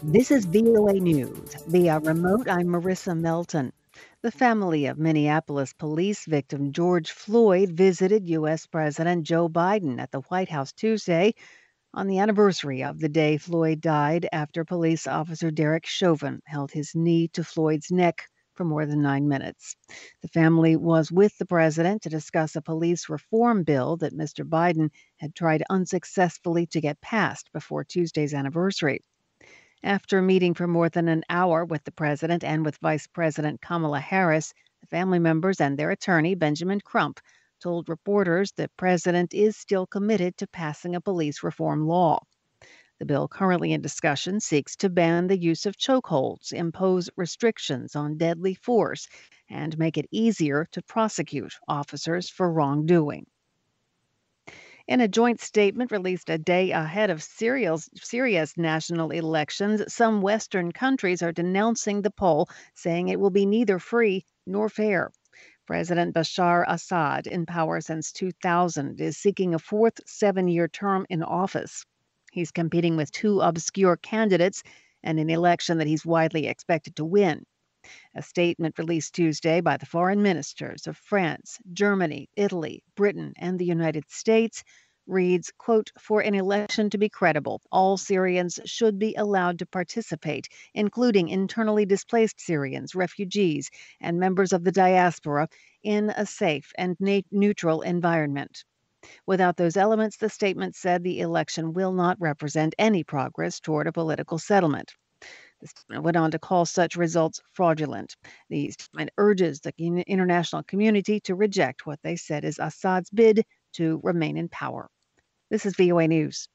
This is VOA News. Via remote, I'm Marissa Melton. The family of Minneapolis police victim George Floyd visited U.S. President Joe Biden at the White House Tuesday on the anniversary of the day Floyd died after police officer Derek Chauvin held his knee to Floyd's neck for more than 9 minutes. The family was with the president to discuss a police reform bill that Mr. Biden had tried unsuccessfully to get passed before Tuesday's anniversary. After meeting for more than an hour with the president and with Vice President Kamala Harris, the family members and their attorney, Benjamin Crump, told reporters the president is still committed to passing a police reform law. The bill currently in discussion seeks to ban the use of chokeholds, impose restrictions on deadly force, and make it easier to prosecute officers for wrongdoing. In a joint statement released a day ahead of Syria's national elections, some Western countries are denouncing the poll, saying it will be neither free nor fair. President Bashar Assad, in power since 2000, is seeking a fourth 7-year term in office. He's competing with two obscure candidates in an election that he's widely expected to win. A statement released Tuesday by the foreign ministers of France, Germany, Italy, Britain, and the United States reads, quote, "For an election to be credible, all Syrians should be allowed to participate, including internally displaced Syrians, refugees, and members of the diaspora, in a safe and neutral environment." Without those elements, the statement said the election will not represent any progress toward a political settlement. The statement went on to call such results fraudulent. The statement urges the international community to reject what they said is Assad's bid to remain in power. This is VOA News.